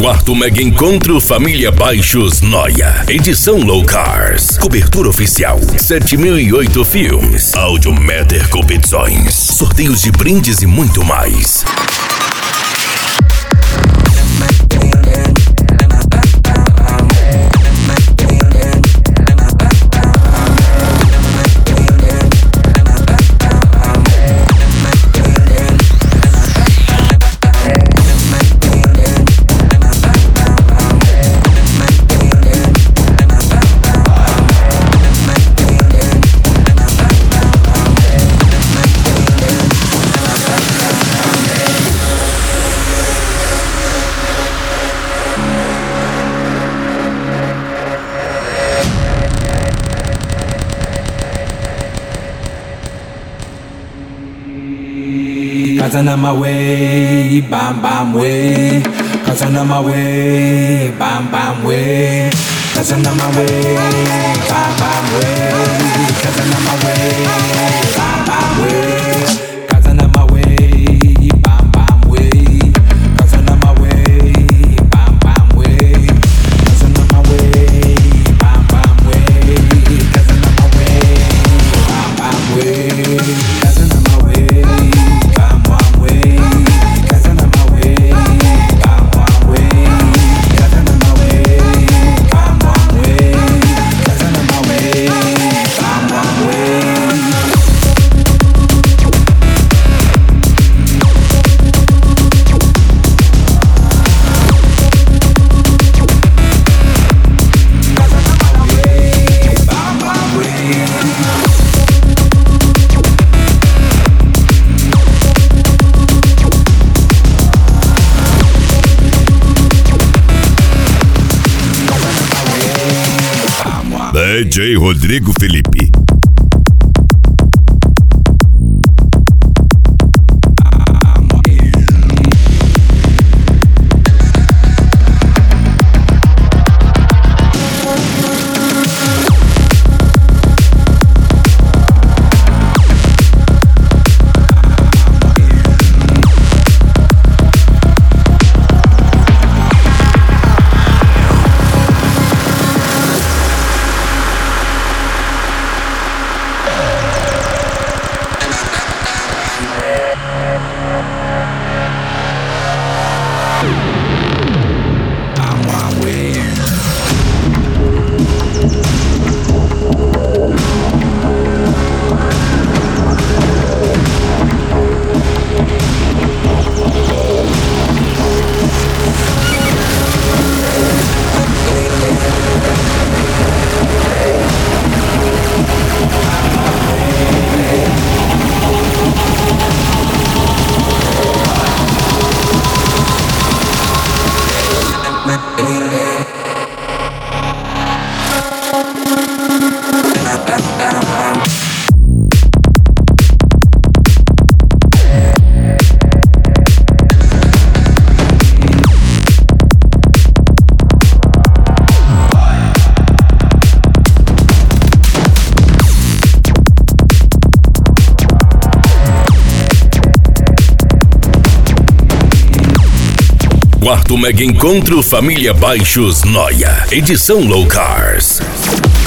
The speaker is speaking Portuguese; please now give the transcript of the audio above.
Quarto Mega Encontro Família Baixos Noia. Edição Low Cars. Cobertura oficial 7008 Filmes. Audiometer Competições. Sorteios de brindes e muito mais. Cause I'm on my way, bam bam way. Cause I'm on my way, bam bam way. Cause I'm on my way, bam bam way. Cause I'm on my way, bam bam way. Cause I'm on my way, bam bam way. Cause I'm on my way, bam bam way. Cause I'm on my way, bam bam way. Cause I'm on my way, bam bam way. Cause I'm on my way. DJ Rodrigo Felipe. Quarto Mega Encontro Família Baixos Noia. Edição Low Cars.